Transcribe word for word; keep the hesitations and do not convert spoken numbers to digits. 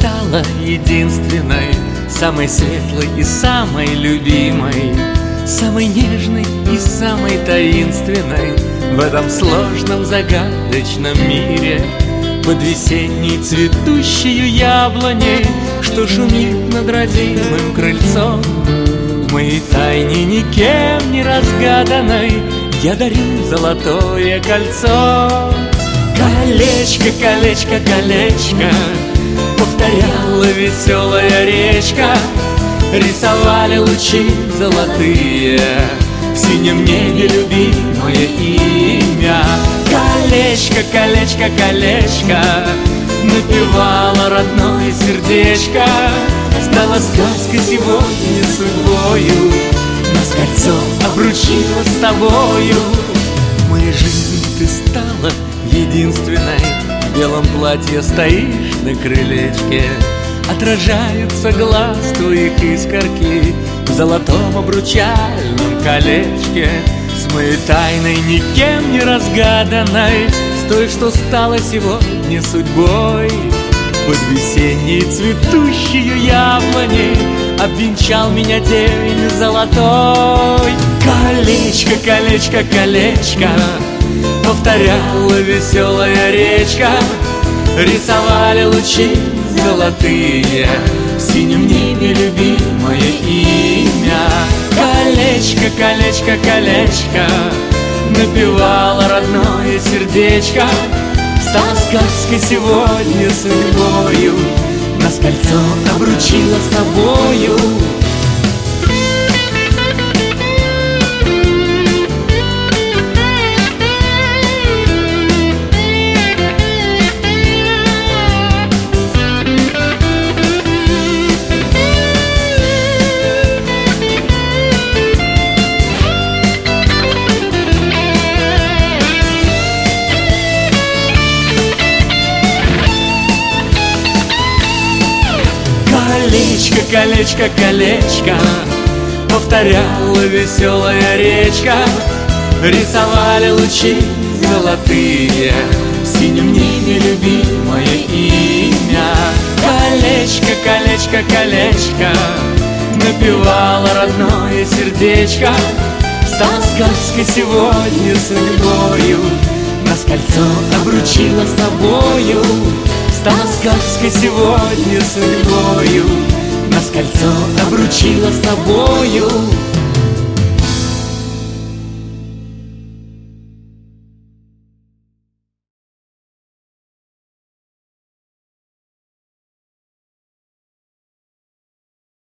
стала единственной, самой светлой и самой любимой, самой нежной и самой таинственной в этом сложном загадочном мире. Под весенней цветущей яблоней, что шумит над родимым крыльцом, в моей тайне никем не разгаданной я дарю золотое кольцо. Колечко, колечко, колечко, повторяла веселая речка, рисовали лучи золотые в синем небе любимое имя. Колечко, колечко, колечко, напевало родное сердечко, стала сказка сегодня судьбою, нас кольцо обручило с тобою. В моей жизни ты стала единственной, в белом платье стоишь на крылечке, отражаются глаз твоих искорки в золотом обручальном колечке. С моей тайной никем не разгаданной, с той, что стала сегодня судьбой, под весенней цветущей яблоней обвенчал меня день золотой. Колечко, колечко, колечко, повторяла веселая речка, рисовали лучи золотые в синем небе любимое имя. Колечко, колечко, колечко, напевало родное сердечко, стала сказкой сегодня судьбою, нас кольцо обручило с тобою. Колечко, колечко, колечко, повторяла веселая речка, рисовали лучи золотые в синем небе любимое имя. Колечко, колечко, колечко, напевало родное сердечко, стала сказкой сегодня судьбою, нас кольцо обручило с тобою. Стала сказкой сегодня судьбою, нас кольцо обручило с тобою.